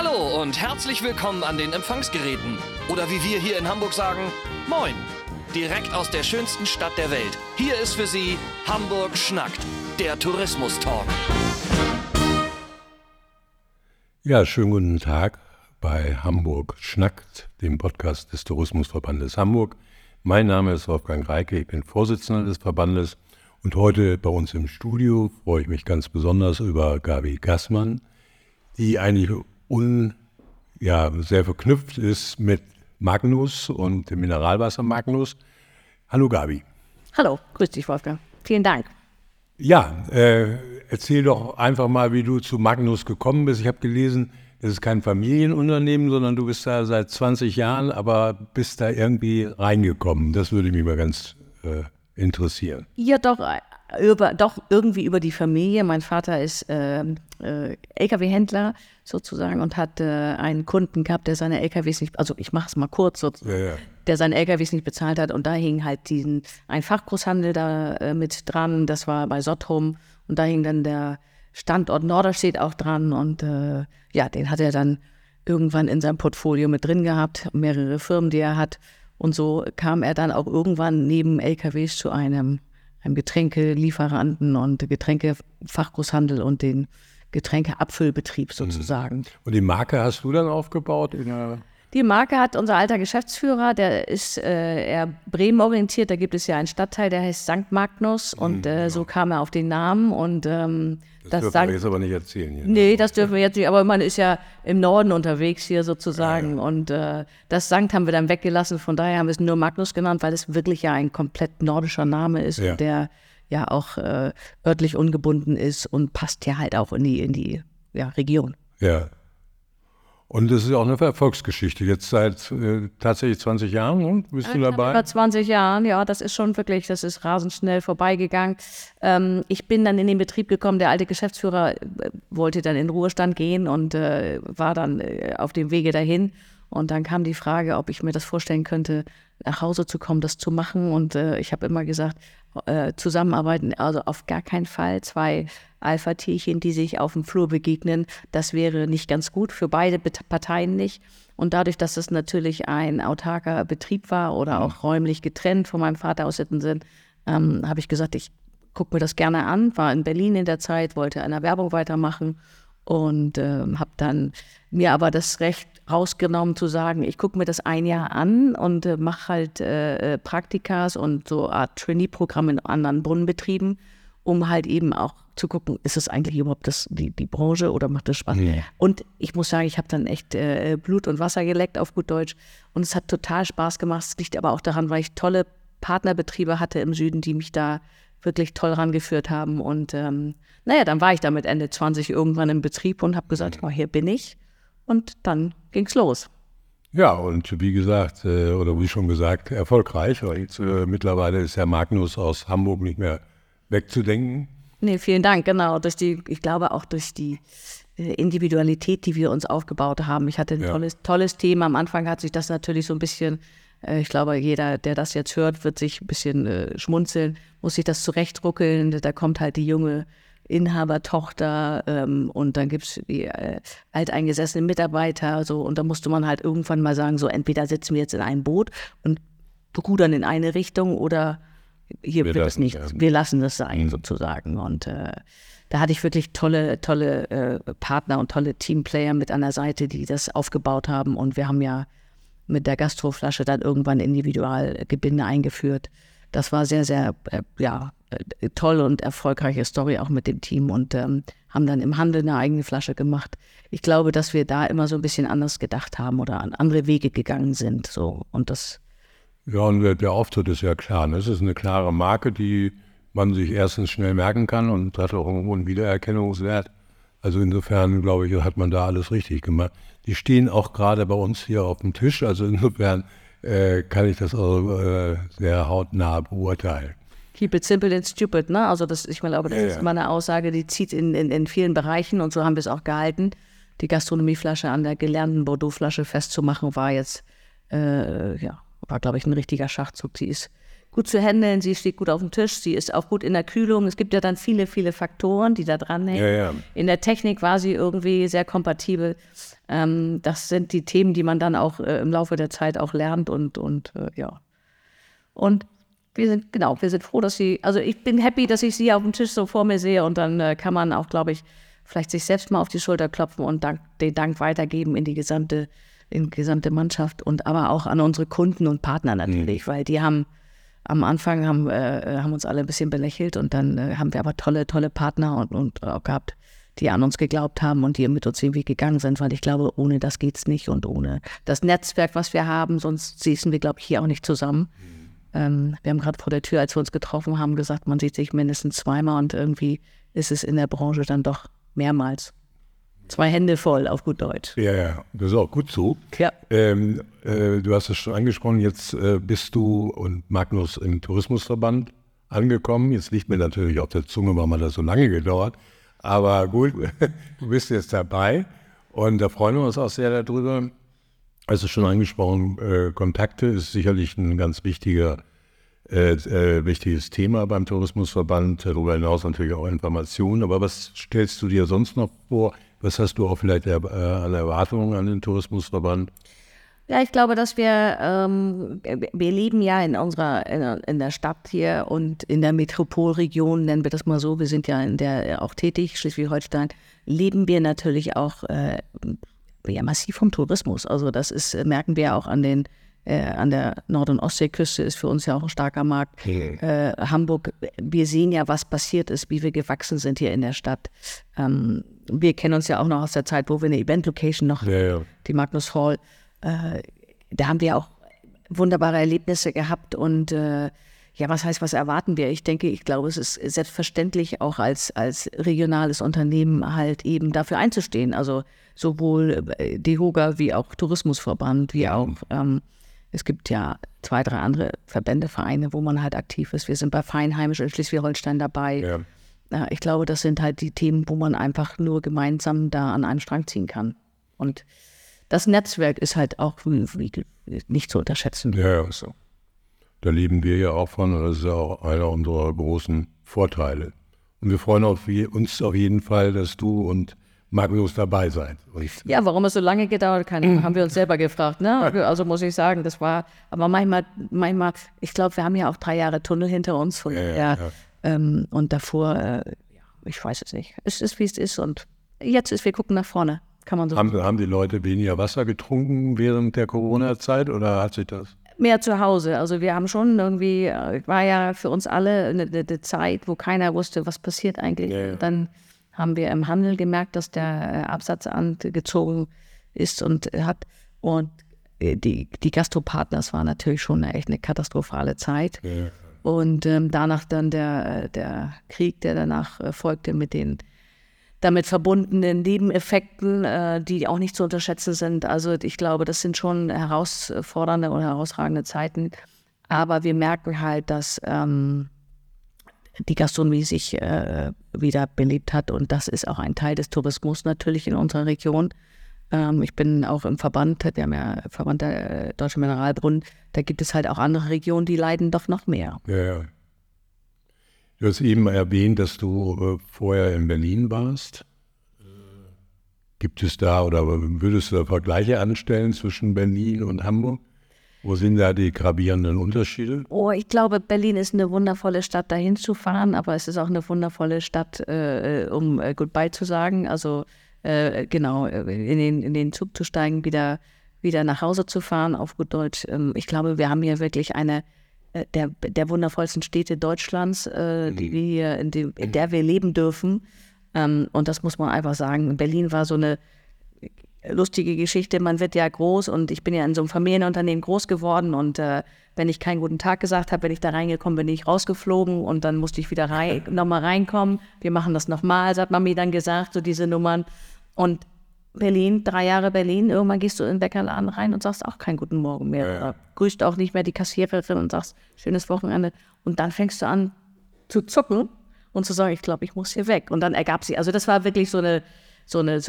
Hallo und herzlich willkommen an den Empfangsgeräten. Oder wie wir hier in Hamburg sagen, Moin. Direkt aus der schönsten Stadt der Welt. Hier ist für Sie Hamburg schnackt, der Tourismus-Talk. Ja, schönen guten Tag bei Hamburg schnackt, dem Podcast des Tourismusverbandes Hamburg. Mein Name ist Wolfgang Reike, ich bin Vorsitzender des Verbandes und heute bei uns im Studio freue ich mich ganz besonders über Gabi Gassmann, die eigentlich sehr verknüpft ist mit Magnus und dem Mineralwasser Magnus. Hallo Gabi. Hallo, grüß dich Wolfgang. Vielen Dank. Ja, erzähl doch einfach mal, wie du zu Magnus gekommen bist. Ich habe gelesen, es ist kein Familienunternehmen, sondern du bist da seit 20 Jahren, aber bist da irgendwie reingekommen. Das würde mich mal ganz interessieren. Ja, doch irgendwie über die Familie. Mein Vater ist LKW-Händler sozusagen und hat einen Kunden gehabt, der seine LKWs nicht, also ich mache es mal kurz, der seine LKWs nicht bezahlt hat und da hing halt ein Fachgroßhandel da mit dran, das war bei Sottrum und da hing dann der Standort Norderstedt auch dran und den hat er dann irgendwann in seinem Portfolio mit drin gehabt, mehrere Firmen, die er hat und so kam er dann auch irgendwann neben LKWs zu einem Getränkelieferanten und Getränkefachgroßhandel und den Getränkeabfüllbetrieb sozusagen. Und die Marke hast du dann aufgebaut? Die Marke hat unser alter Geschäftsführer, der ist eher Bremen orientiert, da gibt es ja einen Stadtteil, der heißt St. Magnus und so kam er auf den Namen und das dürfen wir jetzt aber nicht erzählen. Hier. Nee, das dürfen wir jetzt nicht, aber man ist ja im Norden unterwegs hier sozusagen und das Sankt haben wir dann weggelassen, von daher haben wir es nur Magnus genannt, weil es wirklich ja ein komplett nordischer Name ist und der ja auch örtlich ungebunden ist und passt ja halt auch in die Region. Ja. Und das ist auch eine Erfolgsgeschichte. Jetzt seit tatsächlich 20 Jahren bist du dabei? Über 20 Jahren, ja, das ist schon wirklich, das ist rasend schnell vorbeigegangen. Ich bin dann in den Betrieb gekommen, der alte Geschäftsführer wollte dann in den Ruhestand gehen und war dann auf dem Wege dahin. Und dann kam die Frage, ob ich mir das vorstellen könnte, nach Hause zu kommen, das zu machen. Und ich habe immer gesagt, zusammenarbeiten, also auf gar keinen Fall. 2 Alpha-Tierchen, die sich auf dem Flur begegnen, das wäre nicht ganz gut, für beide Parteien nicht. Und dadurch, dass das natürlich ein autarker Betrieb war oder auch räumlich getrennt von meinem Vater aus Sittensen, habe ich gesagt, ich gucke mir das gerne an, war in Berlin in der Zeit, wollte an der Werbung weitermachen und habe dann mir aber das Recht rausgenommen zu sagen, ich gucke mir das ein Jahr an und mache halt Praktikas und so eine Art Trainee-Programm in anderen Brunnenbetrieben, um halt eben auch zu gucken, ist es eigentlich überhaupt die Branche oder macht das Spaß? Nee. Und ich muss sagen, ich habe dann echt Blut und Wasser geleckt auf gut Deutsch und es hat total Spaß gemacht. Es liegt aber auch daran, weil ich tolle Partnerbetriebe hatte im Süden, die mich da wirklich toll rangeführt haben und dann war ich da mit Ende 20 irgendwann im Betrieb und habe gesagt, hier bin ich und dann ging's los. Ja, und wie gesagt, oder wie schon gesagt, erfolgreich. Jetzt, mittlerweile ist Herr Magnus aus Hamburg nicht mehr wegzudenken. Nee, vielen Dank, genau. Ich glaube auch durch die Individualität, die wir uns aufgebaut haben. Ich hatte ein tolles Team. Am Anfang hat sich das natürlich so ein bisschen, ich glaube, jeder, der das jetzt hört, wird sich ein bisschen schmunzeln, muss sich das zurechtruckeln. Da kommt halt die junge Inhabertochter und dann gibt es die alteingesessenen Mitarbeiter so, und da musste man halt irgendwann mal sagen, so entweder sitzen wir jetzt in einem Boot und rudern in eine Richtung oder hier wird es nicht, wir lassen das sein sozusagen und da hatte ich wirklich tolle Partner und tolle Teamplayer mit an der Seite, die das aufgebaut haben und wir haben ja mit der Gastroflasche dann irgendwann Individualgebinde eingeführt. Das war sehr, sehr, toll und erfolgreiche Story auch mit dem Team und haben dann im Handel eine eigene Flasche gemacht. Ich glaube, dass wir da immer so ein bisschen anders gedacht haben oder an andere Wege gegangen sind. So. Und das. Ja, und der Auftritt ist ja klar. Ne? Es ist eine klare Marke, die man sich erstens schnell merken kann und hat auch irgendwo einen Wiedererkennungswert. Also insofern, glaube ich, hat man da alles richtig gemacht. Die stehen auch gerade bei uns hier auf dem Tisch, also insofern kann ich das auch sehr hautnah beurteilen. Keep it simple and stupid, ne? Also ich glaube, das ist immer eine Aussage, die zieht in vielen Bereichen und so haben wir es auch gehalten. Die Gastronomieflasche an der gelernten Bordeaux-Flasche festzumachen, war jetzt, glaube ich, ein richtiger Schachzug. Sie ist gut zu handeln, sie steht gut auf dem Tisch, sie ist auch gut in der Kühlung. Es gibt ja dann viele, viele Faktoren, die da dranhängen. Ja. In der Technik war sie irgendwie sehr kompatibel. Das sind die Themen, die man dann auch im Laufe der Zeit auch lernt und ja. Und wir sind froh, dass ich bin happy, dass ich sie auf dem Tisch so vor mir sehe und dann kann man auch, glaube ich, vielleicht sich selbst mal auf die Schulter klopfen und den Dank weitergeben in die gesamte Mannschaft und aber auch an unsere Kunden und Partner natürlich, weil die haben am Anfang haben uns alle ein bisschen belächelt und dann haben wir aber tolle Partner und auch gehabt, die an uns geglaubt haben und die mit uns den Weg gegangen sind, weil ich glaube, ohne das geht's nicht und ohne das Netzwerk, was wir haben, sonst säßen wir, glaube ich, hier auch nicht zusammen. Wir haben gerade vor der Tür, als wir uns getroffen haben, gesagt, man sieht sich mindestens zweimal und irgendwie ist es in der Branche dann doch mehrmals. 2 Hände voll, auf gut Deutsch. Ja, das ist auch gut so. Ja. Du hast es schon angesprochen, jetzt bist du und Magnus im Tourismusverband angekommen. Jetzt liegt mir natürlich auf der Zunge, warum hat das so lange gedauert. Aber gut, du bist jetzt dabei und da freuen wir uns auch sehr darüber. Also schon angesprochen, Kontakte ist sicherlich ein ganz wichtiges Thema beim Tourismusverband. Darüber hinaus natürlich auch Informationen. Aber was stellst du dir sonst noch vor? Was hast du auch vielleicht an Erwartungen an den Tourismusverband? Ja, ich glaube, dass wir leben ja in der Stadt hier und in der Metropolregion, nennen wir das mal so. Wir sind ja in der auch tätig, Schleswig-Holstein, leben wir natürlich auch massiv vom Tourismus. Also das merken wir auch an der Nord- und Ostseeküste ist für uns ja auch ein starker Markt. Hamburg, wir sehen ja, was passiert ist, wie wir gewachsen sind hier in der Stadt. Wir kennen uns ja auch noch aus der Zeit, wo wir eine Event-Location noch, die Magnus Hall, da haben wir auch wunderbare Erlebnisse gehabt und was erwarten wir? Ich glaube, es ist selbstverständlich auch als regionales Unternehmen halt eben dafür einzustehen. Also sowohl DEHOGA wie auch Tourismusverband, wie auch, es gibt ja 2, 3 andere Verbände, Vereine, wo man halt aktiv ist. Wir sind bei Feinheimisch in Schleswig-Holstein dabei. Ja. Ich glaube, das sind halt die Themen, wo man einfach nur gemeinsam da an einem Strang ziehen kann. Und das Netzwerk ist halt auch nicht zu unterschätzen. Ja, so. Da leben wir ja auch von und das ist ja auch einer unserer großen Vorteile. Und wir freuen uns auf jeden Fall, dass du und Magnus dabei seid. Ja, warum es so lange gedauert hat, haben wir uns selber gefragt. Ne? Also muss ich sagen, das war, aber manchmal, ich glaube, wir haben ja auch 3 Jahre Tunnel hinter uns. Und davor, ich weiß es nicht. Es ist, wie es ist und wir gucken nach vorne. Kann man so haben die Leute weniger Wasser getrunken während der Corona-Zeit oder hat sich das? Mehr zu Hause. Also wir haben schon irgendwie, war ja für uns alle eine Zeit, wo keiner wusste, was passiert eigentlich. Ja. Dann haben wir im Handel gemerkt, dass der Absatz angezogen ist und die Gastropartner, war natürlich schon echt eine katastrophale Zeit. Ja. Und danach dann der Krieg, der danach folgte mit den damit verbundenen Nebeneffekten, die auch nicht zu unterschätzen sind. Also ich glaube, das sind schon herausfordernde oder herausragende Zeiten. Aber wir merken halt, dass die Gastronomie sich wieder belebt hat. Und das ist auch ein Teil des Tourismus natürlich in unserer Region. Ich bin auch im Verband, wir haben ja Verband der Deutschen Mineralbrunnen. Da gibt es halt auch andere Regionen, die leiden doch noch mehr. Ja. Du hast eben erwähnt, dass du vorher in Berlin warst. Gibt es da oder würdest du da Vergleiche anstellen zwischen Berlin und Hamburg? Wo sind da die gravierenden Unterschiede? Oh, ich glaube, Berlin ist eine wundervolle Stadt, dahin zu fahren, aber es ist auch eine wundervolle Stadt, um Goodbye zu sagen. Also in den Zug zu steigen, wieder nach Hause zu fahren, auf gut Deutsch. Ich glaube, wir haben hier wirklich eine der wundervollsten Städte Deutschlands, in der wir leben dürfen. Und das muss man einfach sagen. Berlin war so eine lustige Geschichte. Man wird ja groß und ich bin ja in so einem Familienunternehmen groß geworden und wenn ich keinen guten Tag gesagt habe, wenn ich da reingekommen bin, bin ich rausgeflogen und dann musste ich wieder nochmal reinkommen. Wir machen das nochmal, hat Mami dann gesagt, so diese Nummern. Und Berlin, 3 Jahre Berlin, irgendwann gehst du in den Bäckerladen rein und sagst auch keinen guten Morgen mehr. Oder grüßt auch nicht mehr die Kassiererin und sagst, schönes Wochenende. Und dann fängst du an zu zucken und zu sagen, ich glaube, ich muss hier weg. Und dann ergab sich, also das war wirklich so eine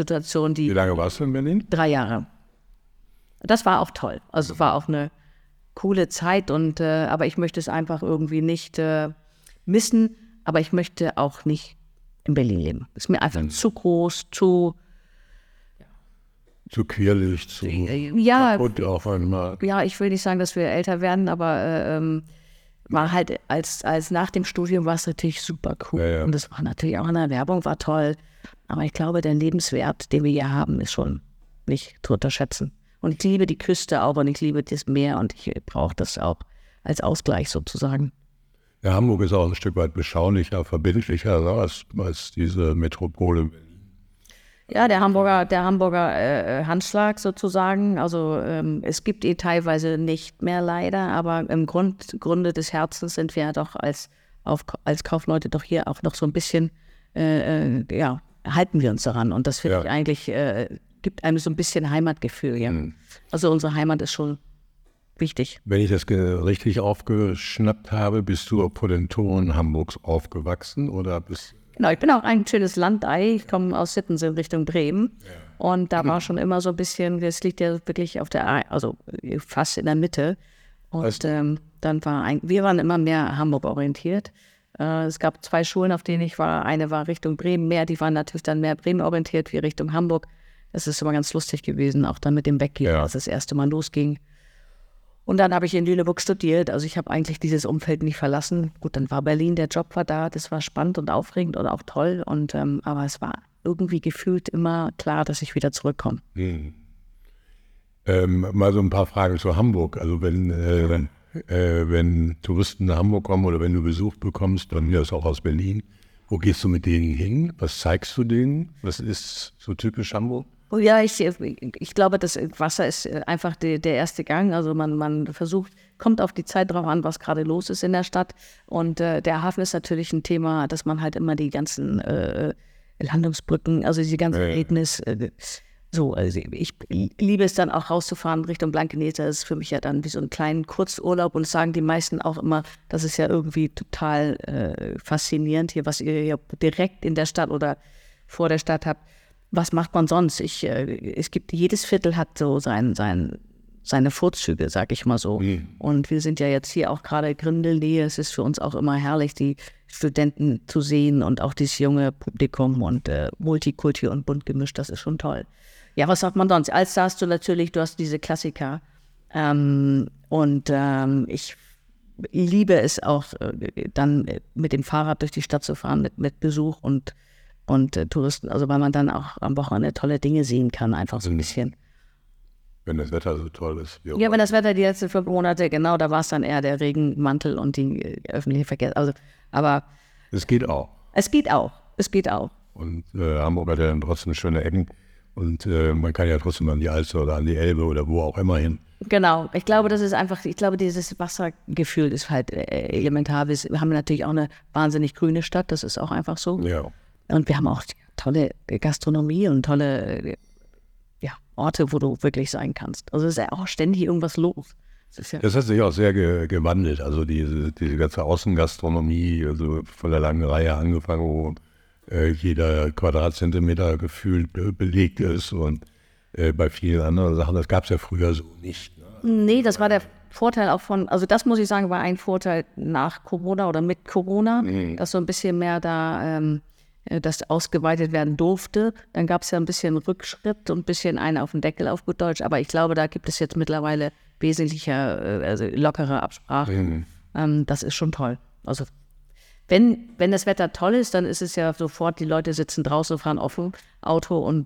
Situation, die... Wie lange warst du in Berlin? 3 Jahre. Das war auch toll. Also es war auch eine coole Zeit aber ich möchte es einfach irgendwie nicht missen, aber ich möchte auch nicht in Berlin leben. Ist mir einfach zu groß, zu quirlig, zu kaputt auf einmal. Ja, ich will nicht sagen, dass wir älter werden, aber war halt als nach dem Studium war es natürlich super cool. Ja. Und das war natürlich auch in der Werbung, war toll. Aber ich glaube, der Lebenswert, den wir hier haben, ist schon nicht zu unterschätzen. Und ich liebe die Küste auch und ich liebe das Meer und ich brauche das auch als Ausgleich sozusagen. Ja, Hamburg ist auch ein Stück weit beschaulicher, verbindlicher, ne, als diese Metropole. Ja, der Hamburger Handschlag sozusagen. Also es gibt teilweise nicht mehr leider, aber im Grunde des Herzens sind wir ja doch als Kaufleute doch hier auch noch so ein bisschen, halten wir uns daran. Und das finde ich eigentlich, gibt einem so ein bisschen Heimatgefühl. Ja. Also unsere Heimat ist schon wichtig. Wenn ich das richtig aufgeschnappt habe, bist du vor den Toren Hamburgs aufgewachsen oder bist Genau, ich bin auch ein schönes Landei. Ich komme aus Sittensen in Richtung Bremen. Ja. Und da war schon immer so ein bisschen, das liegt ja wirklich also fast in der Mitte. Und dann wir waren immer mehr Hamburg orientiert. Es gab 2 Schulen, auf denen ich war. Eine war Richtung Bremen mehr, die waren natürlich dann mehr Bremen orientiert wie Richtung Hamburg. Das ist immer ganz lustig gewesen, auch dann mit dem Weggehen, als das erste Mal losging. Und dann habe ich in Lüneburg studiert, also ich habe eigentlich dieses Umfeld nicht verlassen. Gut, dann war Berlin, der Job war da, das war spannend und aufregend und auch toll. Aber es war irgendwie gefühlt immer klar, dass ich wieder zurückkomme. Mal so ein paar Fragen zu Hamburg. Also wenn Touristen nach Hamburg kommen oder wenn du Besuch bekommst, bei mir ist auch aus Berlin, wo gehst du mit denen hin? Was zeigst du denen? Was ist so typisch Hamburg? Oh ja, ich glaube, das Wasser ist einfach der erste Gang. Also man kommt auf die Zeit drauf an, was gerade los ist in der Stadt. Und der Hafen ist natürlich ein Thema, dass man halt immer die ganzen Landungsbrücken, also diese ganzen Erlebnis, also ich liebe es dann auch rauszufahren Richtung Blankenese. Das ist für mich ja dann wie so einen kleinen Kurzurlaub und sagen die meisten auch immer, das ist ja irgendwie total faszinierend hier, was ihr hier direkt in der Stadt oder vor der Stadt habt. Was macht man sonst? Jedes Viertel hat so seine Vorzüge, sag ich mal so. Und wir sind ja jetzt hier auch gerade Grindelnähe. Es ist für uns auch immer herrlich, die Studenten zu sehen und auch dieses junge Publikum und Multikulti und bunt gemischt. Das ist schon toll. Ja, was sagt man sonst? Als da hast du hast diese Klassiker. Ich liebe es auch, dann mit dem Fahrrad durch die Stadt zu fahren, mit Besuch und Touristen, also weil man dann auch am Wochenende tolle Dinge sehen kann, einfach so ein bisschen. Wenn das Wetter so toll ist. Ja, wenn das Wetter die letzten 5 Monate, genau, da war es dann eher der Regenmantel und die öffentliche Verkehr. Also, aber es geht auch. Es geht auch. Und Hamburg hat ja dann trotzdem schöne Ecken und man kann ja trotzdem an die Alster oder an die Elbe oder wo auch immer hin. Genau, ich glaube, dieses Wassergefühl ist halt elementar. Wir haben natürlich auch eine wahnsinnig grüne Stadt, das ist auch einfach so. Ja. Und wir haben auch tolle Gastronomie und tolle Orte, wo du wirklich sein kannst. Also es ist ja auch ständig irgendwas los. Das hat sich auch sehr gewandelt. Also diese ganze Außengastronomie, also von der langen Reihe angefangen, wo jeder Quadratzentimeter gefühlt belegt ist und bei vielen anderen Sachen, das gab es ja früher so nicht. Ne? Nee, das war der Vorteil auch also das muss ich sagen, war ein Vorteil nach Corona oder mit Corona, dass so ein bisschen mehr da das ausgeweitet werden durfte. Dann gab es ja ein bisschen Rückschritt und ein bisschen einen auf den Deckel auf gut Deutsch. Aber ich glaube, da gibt es jetzt mittlerweile wesentlicher, lockere Absprachen. Das ist schon toll. Also wenn das Wetter toll ist, dann ist es ja sofort, die Leute sitzen draußen, fahren offen Auto und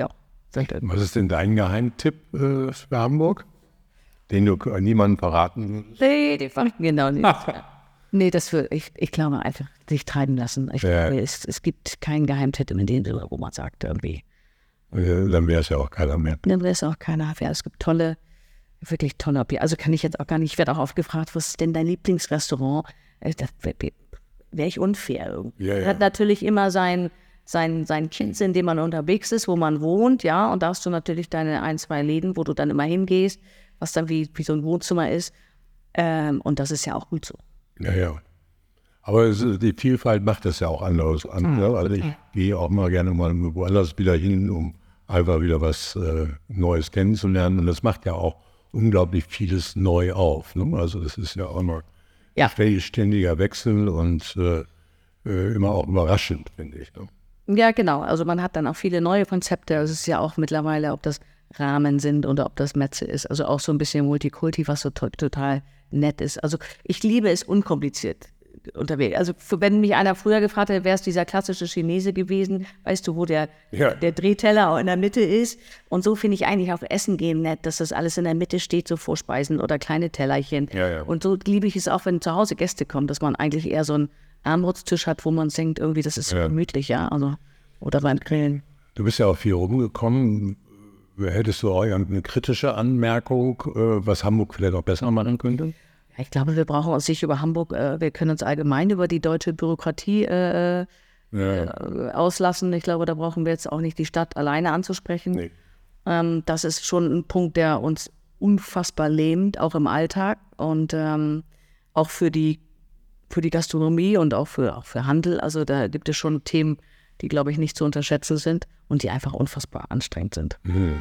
Was ist denn dein Geheimtipp für Hamburg, den du niemandem verraten würdest? Nee, den fand ich genau nicht. Nee, ich glaube einfach, sich treiben lassen. Ich glaube, es gibt keinen Geheimtipp in dem Sinne, wo man sagt irgendwie. Dann wäre es ja auch keiner mehr. Dann wäre es auch keiner mehr. Es gibt wirklich tolle Objekte. Also kann ich jetzt auch gar nicht, ich werde auch oft gefragt, was ist denn dein Lieblingsrestaurant? Das wäre ich unfair irgendwie. Ja. Hat natürlich immer sein Kind, in dem man unterwegs ist, wo man wohnt, ja. Und da hast du natürlich deine 1, 2 Läden, wo du dann immer hingehst, was dann wie so ein Wohnzimmer ist. Und das ist ja auch gut so. Ja. Aber die Vielfalt macht das ja auch anders. Also ich gehe auch mal gerne mal woanders wieder hin, um einfach wieder was Neues kennenzulernen. Und das macht ja auch unglaublich vieles neu auf. Ne? Also das ist ja auch noch ständiger Wechsel und immer auch überraschend, finde ich. Ne? Ja, genau. Also man hat dann auch viele neue Konzepte. Es ist ja auch mittlerweile, ob das Rahmen sind oder ob das Metze ist. Also auch so ein bisschen Multikulti, was so total nett ist. Also ich liebe es unkompliziert unterwegs. Also wenn mich einer früher gefragt hätte, wäre es dieser klassische Chinese gewesen, weißt du, wo der Drehteller auch in der Mitte ist. Und so finde ich eigentlich auch Essen gehen nett, dass das alles in der Mitte steht, so Vorspeisen oder kleine Tellerchen. Ja. Und so liebe ich es auch, wenn zu Hause Gäste kommen, dass man eigentlich eher so einen Armutstisch hat, wo man denkt, irgendwie, das ist so gemütlich, ja. Also, oder beim Grillen. Du bist ja auch viel rumgekommen. Hättest du auch eine kritische Anmerkung, was Hamburg vielleicht auch besser machen könnte? Ich glaube, wir brauchen uns nicht über Hamburg, wir können uns allgemein über die deutsche Bürokratie auslassen. Ich glaube, da brauchen wir jetzt auch nicht die Stadt alleine anzusprechen. Nee. Das ist schon ein Punkt, der uns unfassbar lähmt, auch im Alltag und auch für die Gastronomie und auch für Handel. Also da gibt es schon Themen, die, glaube ich, nicht zu unterschätzen sind und die einfach unfassbar anstrengend sind.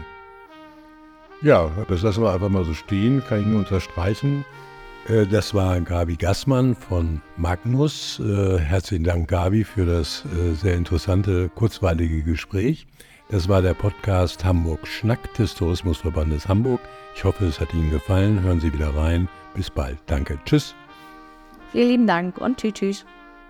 Ja, das lassen wir einfach mal so stehen, kann ich nur unterstreichen. Das war Gabi Gassmann von Magnus. Herzlichen Dank, Gabi, für das sehr interessante, kurzweilige Gespräch. Das war der Podcast Hamburg Schnackt des Tourismusverbandes Hamburg. Ich hoffe, es hat Ihnen gefallen. Hören Sie wieder rein. Bis bald. Danke. Tschüss. Vielen lieben Dank und tschüss.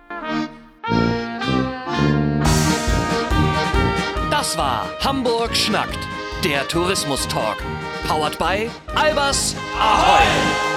Das war Hamburg Schnackt, der Tourismus-Talk. Powered by Albers Ahoi!